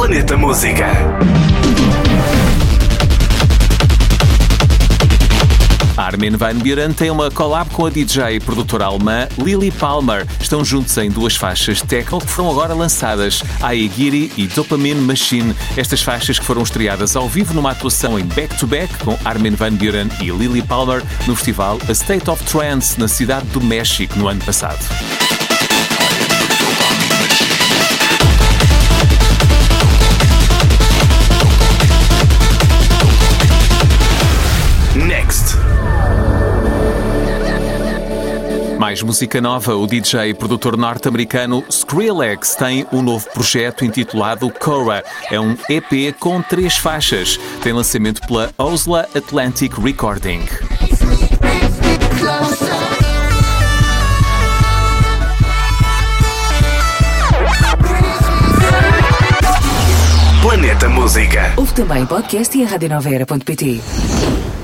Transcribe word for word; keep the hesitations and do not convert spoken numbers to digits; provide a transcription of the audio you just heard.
Planeta Música. Armin van Buuren tem uma collab com a D J e produtora alemã Lily Palmer. Estão juntos em duas faixas techno que foram agora lançadas, Aegiri e Dopamine Machine. Estas faixas que foram estreadas ao vivo numa atuação em back-to-back com Armin van Buuren e Lily Palmer no festival A State of Trance na cidade do México no ano passado. Next. Mais música nova, o D J e produtor norte-americano Skrillex tem um novo projeto intitulado Cora. É um E P com três faixas. Tem lançamento pela Osla Atlantic Recording. Planeta Música. Ouve também podcast e a rádio nova era ponto pt.